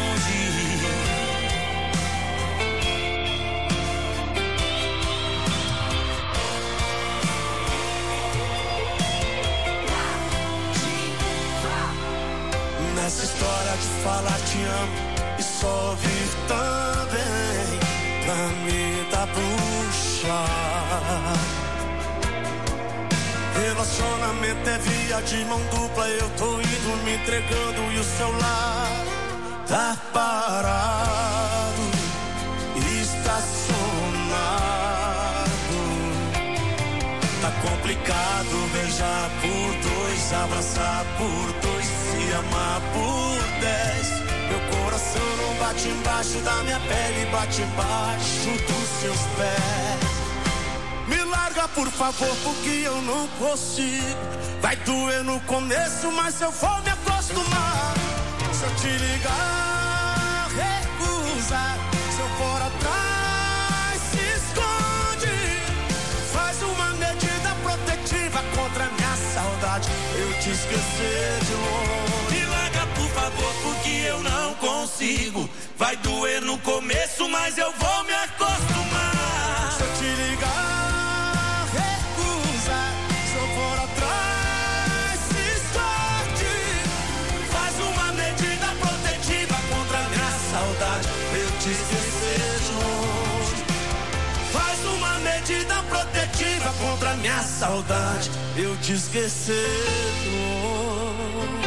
Nessa história de falar te amo e só ouvir também, pra mim tá puxado. Relacionamento é via de mão dupla, eu tô indo me entregando e o celular tá parado, estacionado. Tá complicado beijar por dois, abraçar por dois, se amar por dez. Meu coração não bate embaixo da minha pele, bate embaixo dos seus pés. Me larga por favor, porque eu não consigo. Vai doer no começo, mas eu vou me acostumar. Se eu te ligar, recusa. Se eu for atrás, se esconde. Faz uma medida protetiva contra a minha saudade, eu te esquecer de longe. Me larga por favor, porque eu não consigo. Vai doer no começo, mas eu vou me acostumar. Se eu te ligar, recusa. Se eu for atrás, se esconde. Faz uma medida protetiva contra a minha saudade, pra eu te esquecer de longe. Faz uma medida protetiva contra a minha saudade, eu te esquecer de longe.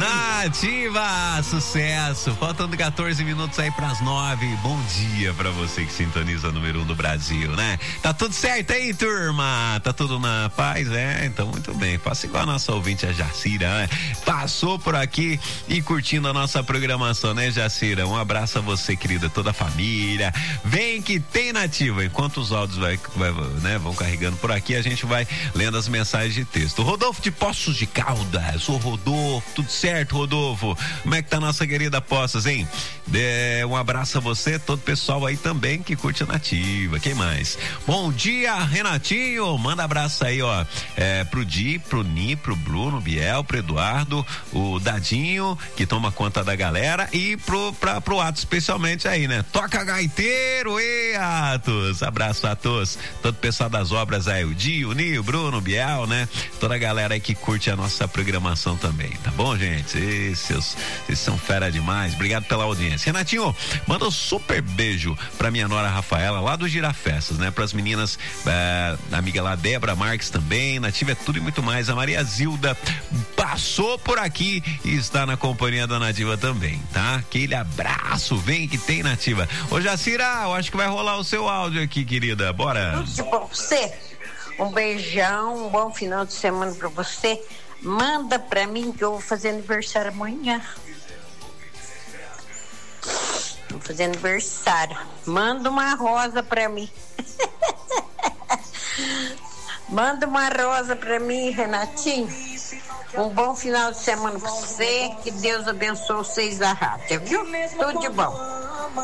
Nativa, sucesso. Faltando quatorze minutos aí pras nove. Bom dia pra você que sintoniza o número um do Brasil, né? Tá tudo certo aí, turma? Tá tudo na paz, é? Então, muito bem. Faça igual a nossa ouvinte, a Jacira, né? Passou por aqui e curtindo a nossa programação, né, Jacira? Um abraço a você, querida, toda a família. Vem que tem Nativa. Enquanto os áudios vai, vai, né, vão carregando por aqui, a gente vai lendo as mensagens de texto. Rodolfo de Poços de Caldas. Sou Rodolfo, tudo certo? Certo, Rodolfo? Como é que tá nossa querida Poças, hein? É, um abraço a você, todo o pessoal aí também que curte a Nativa. Quem mais? Bom dia, Renatinho. Manda abraço aí, ó. É, pro Di, pro Ni, pro Bruno, Biel, pro Eduardo, o Dadinho, que toma conta da galera, e pro, pra, pro Atos, especialmente aí, né? Toca gaiteiro, e Atos. Abraço, Atos. Todo o pessoal das obras aí, o Di, o Ni, o Bruno, o Biel, né? Toda a galera aí que curte a nossa programação também, tá bom, gente? Esses, esses são fera demais. Obrigado pela audiência. Renatinho, manda um super beijo pra minha nora Rafaela, lá do Girafestas, né? Pras meninas, é, a amiga lá, Débora Marques também. Nativa é tudo e muito mais. A Maria Zilda passou por aqui e está na companhia da Nativa também, tá? Aquele abraço, vem que tem Nativa. Ô, Jacira, eu acho que vai rolar o seu áudio aqui, querida. Bora. Tudo de bom pra você? Um beijão, um bom final de semana pra você. Manda pra mim que eu vou fazer aniversário amanhã. Vou fazer aniversário. Manda uma rosa pra mim. Manda uma rosa pra mim, Renatinho. Um bom final de semana pra você. Que Deus abençoe vocês a rádio, viu? Tudo de bom.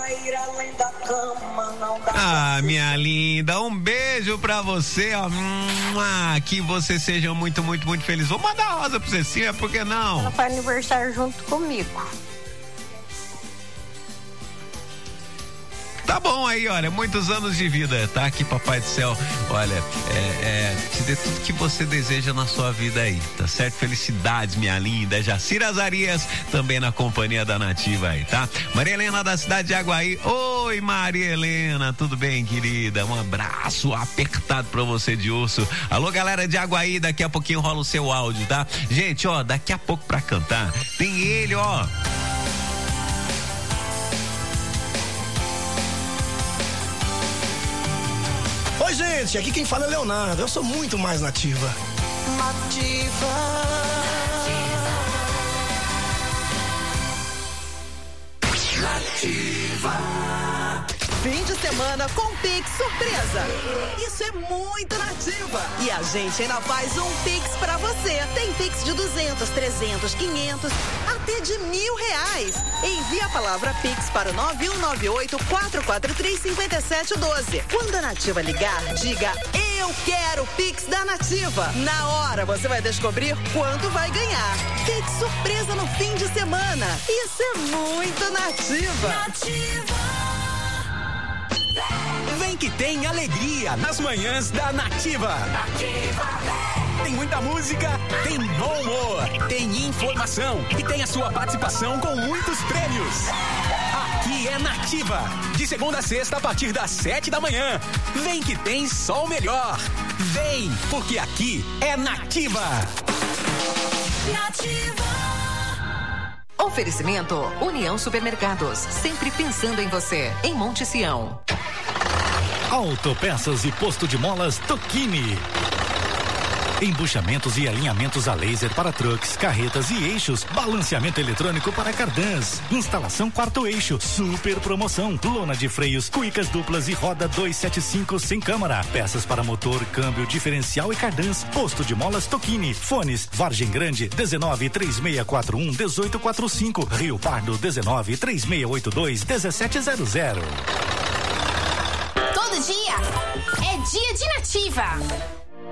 Ah, minha linda, um beijo pra você, ó. Que você seja muito, muito, muito feliz. Vou mandar a rosa pra você, sim, é por que não? Ela faz aniversário junto comigo. Tá bom aí, olha, muitos anos de vida, tá? Que Papai do Céu, olha, é, é, te dê tudo que você deseja na sua vida aí, tá certo? Felicidades, minha linda. Jacira Azarias, também na companhia da Nativa aí, tá? Maria Helena da cidade de Aguaí. Oi, Maria Helena, tudo bem, querida? Um abraço apertado pra você de urso. Alô, galera de Aguaí, daqui a pouquinho rola o seu áudio, tá? Gente, ó, daqui a pouco pra cantar, tem ele, ó. Oi, gente, aqui quem fala é Leonardo. Eu sou muito mais nativa. Nativa. Nativa. Fim de semana com Pix Surpresa. Isso é muito Nativa. E a gente ainda faz um Pix pra você. Tem Pix de duzentos, trezentos, quinhentos, até de mil reais. Envie a palavra Pix para o nove um nove oito, quatro quatro três, cinco sete um dois. Quando a Nativa ligar, diga eu quero Pix da Nativa. Na hora você vai descobrir quanto vai ganhar. Pix Surpresa no fim de semana. Isso é muito Nativa. Nativa. Vem que tem alegria nas manhãs da Nativa. Nativa. Tem muita música, tem bom humor, tem informação e tem a sua participação com muitos prêmios. Aqui é Nativa, de segunda a sexta a partir das sete da manhã. Vem que tem só o melhor. Vem, porque aqui é Nativa. Nativa. Oferecimento União Supermercados, sempre pensando em você, em Monte Sião. Autopeças e posto de molas Tokini. Embuchamentos e alinhamentos a laser para trucks, carretas e eixos. Balanceamento eletrônico para cardãs. Instalação quarto eixo. Super promoção. Lona de freios, cuicas duplas e roda duzentos e setenta e cinco sem câmara. Peças para motor, câmbio, diferencial e cardãs. Posto de molas Tokini. Fones Vargem Grande dezenove, três seis quatro um, dezoito quatro cinco. Rio Pardo dezenove, três seis oito dois, dezessete zero zero. Todo dia é dia de Nativa.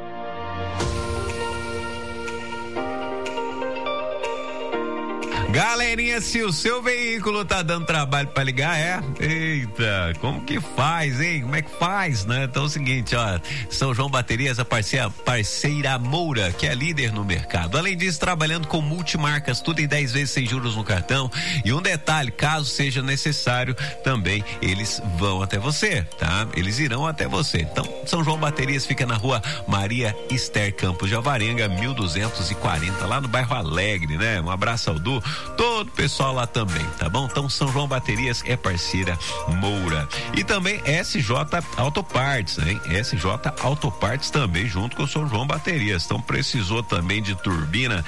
Galerinha, se o seu veículo tá dando trabalho pra ligar, é? Eita, como que faz, hein? Como é que faz, né? Então é o seguinte, ó, São João Baterias, a parceira, parceira Moura, que é líder no mercado. Além disso, trabalhando com multimarcas, tudo em dez vezes sem juros no cartão. E um detalhe, caso seja necessário, também eles vão até você, tá? Eles irão até você. Então, São João Baterias fica na rua Maria Esther Campos de Alvarenga, mil duzentos e quarenta, lá no bairro Alegre, né? Um abraço ao Du, todo o pessoal lá também, tá bom? Então São João Baterias é parceira Moura. E também S J Autoparts, hein? S J Autoparts também junto com São João Baterias. Então precisou também de turbina,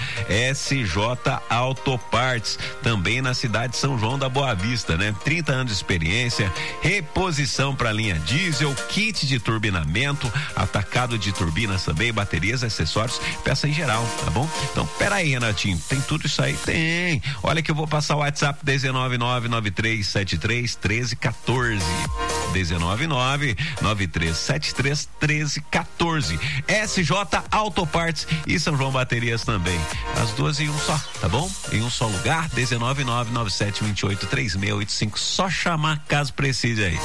S J Autoparts, também na cidade de São João da Boa Vista, né? trinta anos de experiência, reposição para linha diesel, kit de turbinamento, atacado de turbinas também, baterias, acessórios, peça em geral, tá bom? Então, pera aí, Renatinho, tem tudo isso aí? Tem. Olha que eu vou passar o WhatsApp dezenove nove nove três sete três um três um quatro. dezenove nove nove três sete três um três um quatro. S J Autoparts e São João Baterias também. As duas em um só, tá bom? Em um só lugar. dezenove nove nove sete dois oito três seis oito cinco. Só chamar caso precise aí.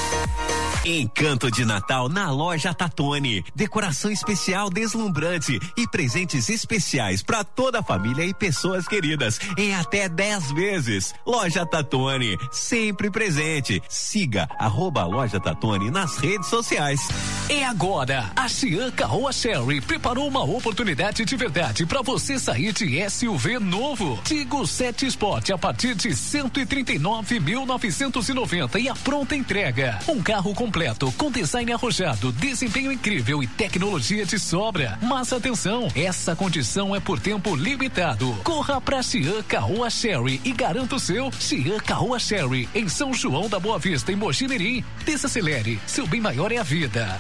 Encanto de Natal na loja Tatone. Decoração especial deslumbrante e presentes especiais para toda a família e pessoas queridas em até dez vezes. Loja Tatone, sempre presente. Siga arroba Loja Tatone nas redes sociais. E agora, a Cian Caoa Sherry preparou uma oportunidade de verdade para você sair de S U V novo. Tigo sete Sport a partir de cento e trinta e nove mil novecentos e noventa e a pronta entrega. Um carro completo com design arrojado, desempenho incrível e tecnologia de sobra. Mas atenção, essa condição é por tempo limitado. Corra pra Cian Caoa Sherry e garanta o seu. Cian Caoa Sherry em São João da Boa Vista, em Mojimirim. Desacelere, seu bem maior é a vida.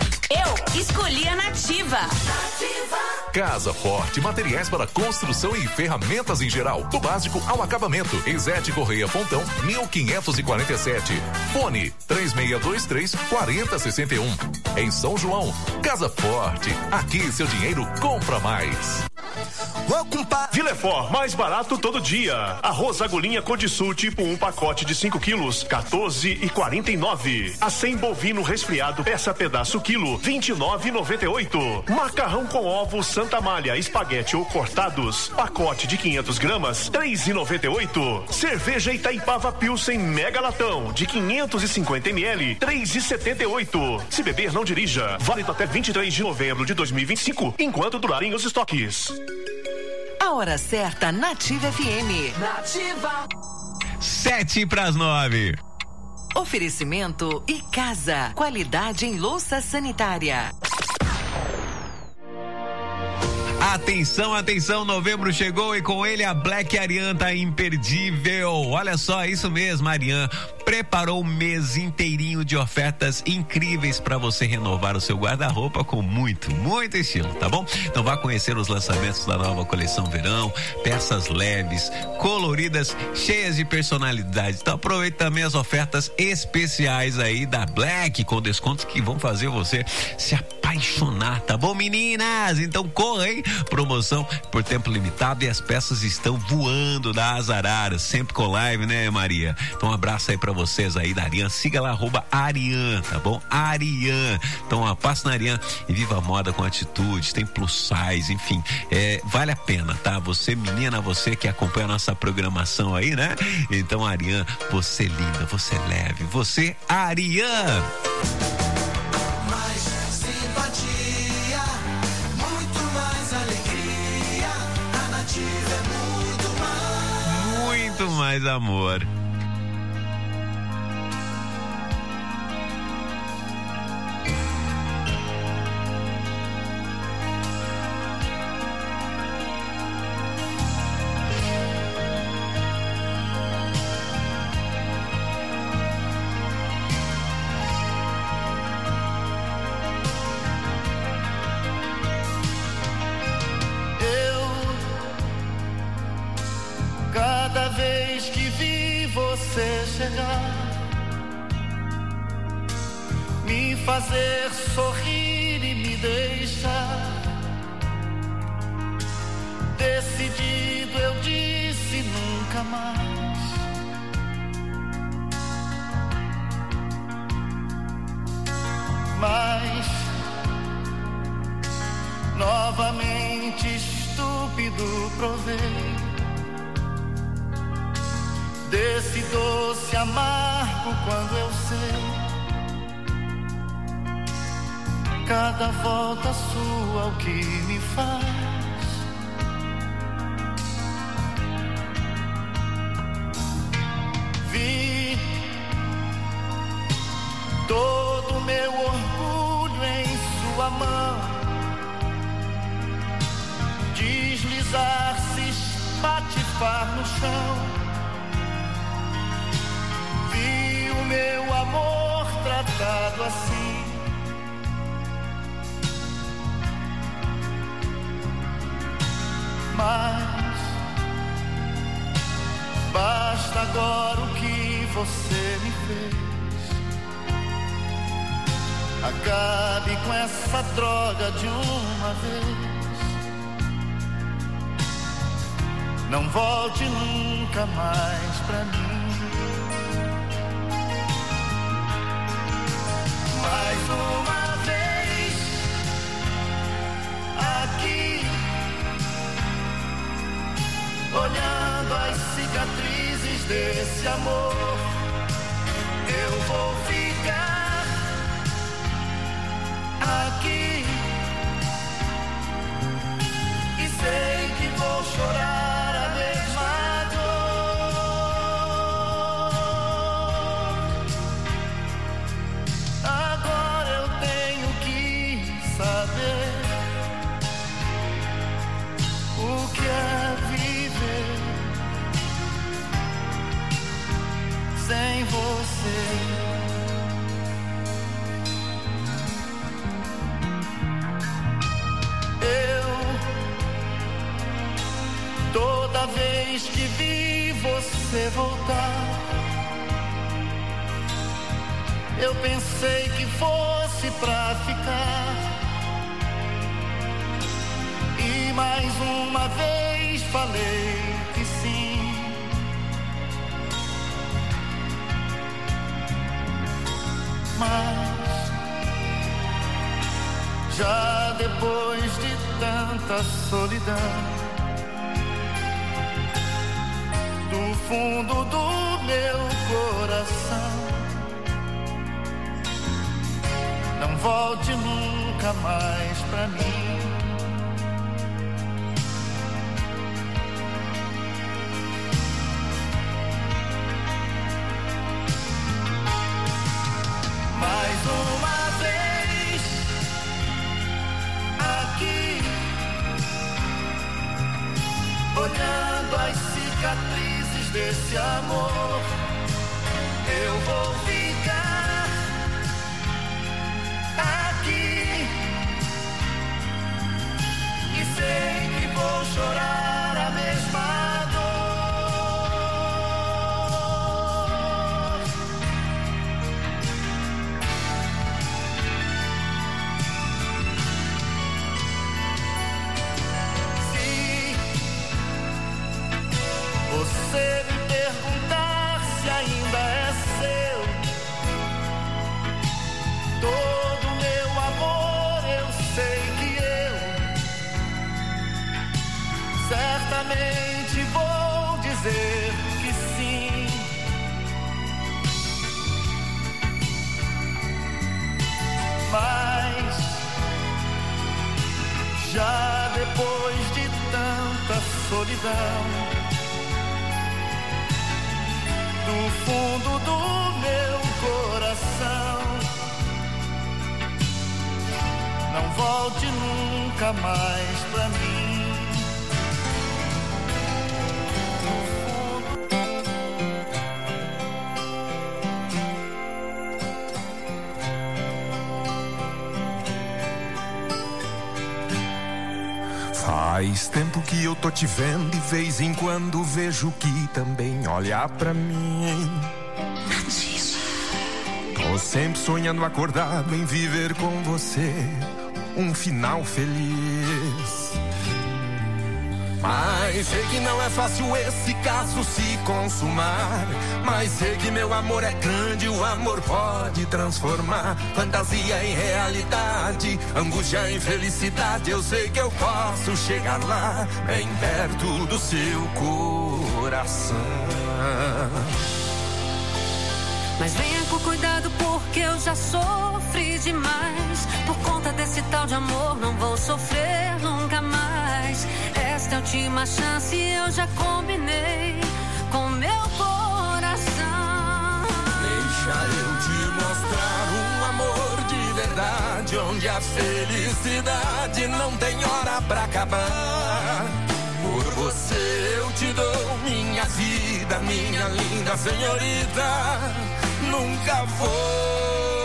Eu escolhi a Nativa. Nativa. Casa Forte, materiais para construção e ferramentas em geral, do básico ao acabamento. Izete Correia Pontão, mil quinhentos e quarenta e sete. Fone três seis dois três, quatro zero seis um. Em São João, Casa Forte, aqui seu dinheiro compra mais. Villefort, mais barato todo dia. Arroz agulhinha Codisul tipo um pacote de cinco quilos, quatorze e quarenta e nove. Acém bovino resfriado, peça pedaço quilo, vinte e nove e noventa e oito. Macarrão com ovos Santa Malha, espaguete ou cortados, pacote de quinhentos gramas, três e noventa e oito. Cerveja Itaipava Pilsen Mega Latão, de quinhentos e cinquenta mililitros, três e setenta e oito. Se beber, não dirija. Válido até vinte e três de novembro de dois mil e vinte e cinco, enquanto durarem os estoques. A hora certa, Nativa F M. Nativa. Sete pras nove. Oferecimento e casa. Qualidade em louça sanitária. Atenção, atenção, novembro chegou e com ele a Black Arian tá imperdível. Olha só, isso mesmo, Arian preparou um mês inteirinho de ofertas incríveis para você renovar o seu guarda-roupa com muito, muito estilo, tá bom? Então vá conhecer os lançamentos da nova coleção verão, peças leves, coloridas, cheias de personalidade. Então aproveite também as ofertas especiais aí da Black, com descontos que vão fazer você se apaixonar, tá bom, meninas? Então corra, hein? Promoção por tempo limitado e as peças estão voando das araras, sempre com live, né, Maria? Então um abraço aí pra vocês aí da Arian, siga lá, arroba Arian, tá bom? Arian. Então, ó, passa na Arian e viva a moda com atitude, tem plus size, enfim, é, vale a pena, tá? Você, menina, você que acompanha a nossa programação aí, né? Então, Arian, você linda, você leve, você, Arian. Mais simpatia, muito mais alegria, a Nativa é muito mais. Muito mais amor. Cada vez que vi você chegar, me fazer sorrir e me deixar decidido, eu disse nunca mais. Mas novamente estúpido provei desse doce amargo quando eu sei cada volta sua o que me faz. Vi todo meu orgulho em sua mão deslizar-se, espatifar no chão. Meu amor tratado assim, mas basta agora o que você me fez. Acabe com essa droga de uma vez. Não volte nunca mais pra mim. Mais uma vez aqui, olhando as cicatrizes desse amor, eu vou ficar aqui e sei que vou chorar a mesma o que é viver sem você. Eu, toda vez que vi você voltar, eu pensei que fosse pra ficar. mais uma vez falei que sim. Mas já depois de tanta solidão, do fundo do meu coração, não volte nunca mais pra mim. Mais uma vez aqui, olhando as cicatrizes desse amor, eu vou ficar aqui e sei que vou chorar a mesma dor. Se você me perguntar se ainda é seu todo meu amor, eu sei que eu certamente vou dizer que sim. Mas já depois de tanta solidão, do fundo do meu coração, não volte nunca mais pra mim. Faz tempo que eu tô te vendo e vez em quando vejo que também olha pra mim. Tô sempre sonhando acordado em viver com você um final feliz. Mas sei que não é fácil esse caso se consumar. Mas sei que meu amor é grande, o amor pode transformar fantasia em realidade, angústia em felicidade. Eu sei que eu posso chegar lá, bem perto do seu coração. Mas venha com cuidado porque eu já sofri demais. Por conta desse tal de amor não vou sofrer nunca mais. Esta é a última chance, eu já combinei com meu coração. Deixa eu te mostrar um amor de verdade, onde a felicidade não tem hora pra acabar. Por você eu te dou minha vida, minha linda senhorita. Nunca vou